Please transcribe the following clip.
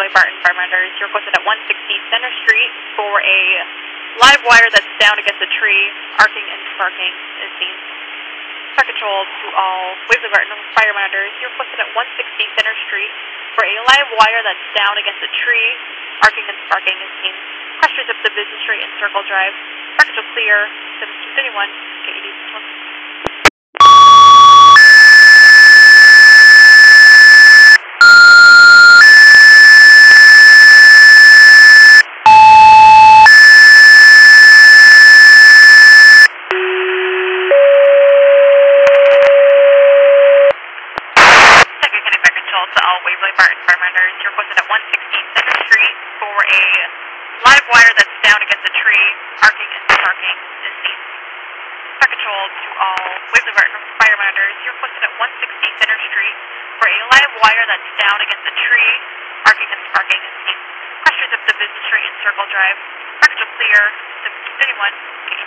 Waverly Barton firefighters. You're requested at 160 Center Street for a live wire that's down against a tree, arcing and sparking is seen. Fire control to all Waverly Barton firefighters. You're requested at 160 Center Street for a live wire that's down against a tree, arcing and sparking is seen. Cross streets up to Business Street and Circle Drive. Fire control clear. 1731. KED 61. To all Waverly Barton firefighters, you're requested at 160 Center Street for a live wire that's down against a tree, arcing and sparking is seen. Fire control to all Waverly Barton firefighters, you're requested at 160 Center Street for a live wire that's down against a tree, arcing and sparking is seen. Cross streets up to Business Street and Circle Drive. Fire control clear. 1731.